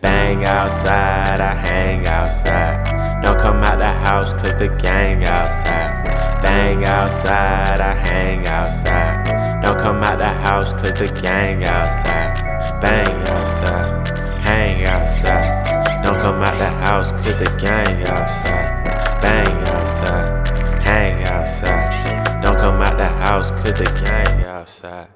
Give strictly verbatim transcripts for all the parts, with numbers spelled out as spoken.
Bang outside, I hang outside. Don't come out the house cause the gang outside. Bang outside, I hang outside. Don't come out the house cause the gang outside. Bang outside, hang outside. Don't come out the house cause the gang outside. Bang outside, hang outside. Don't come out the house cause the gang outside.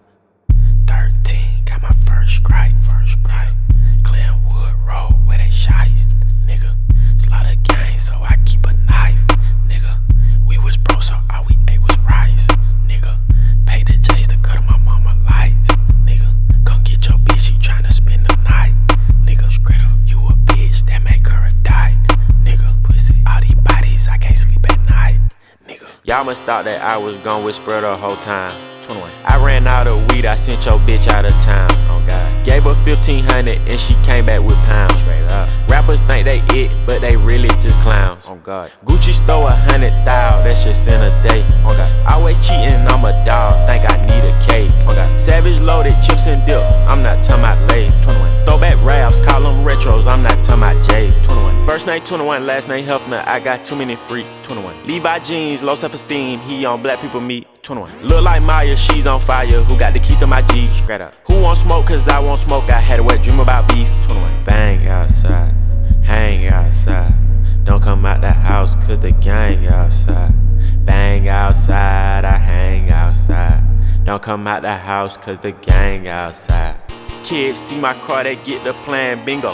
Thirteen, got my first strike, first strike. Glenwood Road where they shiest, nigga. Slaughter gang, so I keep a knife, nigga. We was broke, so all we ate was rice, nigga. Pay the J's to cut my mama lights, nigga. Come get your bitch, she tryna spend the night, nigga. Straight up, you a bitch, that make her a dyke, nigga. Pussy, all these bodies, I can't sleep at night, nigga. Y'all must thought that I was gone with spread the whole time. twenty-one. I ran out of weed, I sent your bitch out of town. Oh God. Gave her fifteen hundred and she came back with pounds. Straight up. Rappers think they it, but they really just clowns. Oh God. Gucci stole a hundred thou, that's just in a day. Oh God. Always cheating, I'm a dog, think I need a cake. Oh God. Savage loaded, chips and dip, I'm not talking about Lay's. twenty-one. Throwback raps, call them retros, I'm not talking about J's. twenty-one. First name twenty-one, last name Huffner, I got too many freaks. twenty-one. Levi jeans, low self-esteem, he on black people meat. twenty-one. Look like Maya, she's on fire. Who got the keys to my Jeep? Straight up. Who want smoke? Cause I won't smoke. I had a wet dream about beef. twenty-one. Bang outside, hang outside. Don't come out the house cause the gang outside. Bang outside, I hang outside. Don't come out the house cause the gang outside. Kids see my car, they get the plan bingo.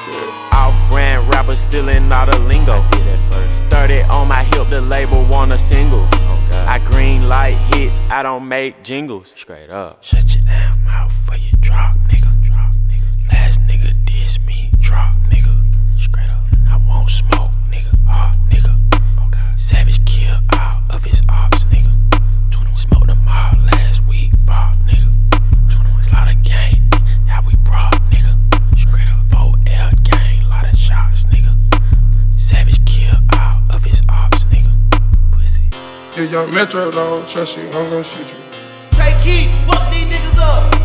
Off-brand rappers stealing all the lingo. thirty on my hip, the label want a single. I green light hits, I don't make jingles. Straight up. Shut your damn mouth for you drop, nigga. Drop, nigga. Last nigga diss me, drop, nigga. Straight up. I won't smoke, nigga. Oh, nigga. Okay. Savage kill all of his ops, nigga. twenty-one. Smoked them all last week, pop, nigga. twenty-one. Slaughter gang, how we brought, nigga. Straight up. four L gang, lot of shots, nigga. Savage kill all of his ops, nigga. If young Metro don't trust you, I'm gon' shoot you. Take heat, fuck these niggas up.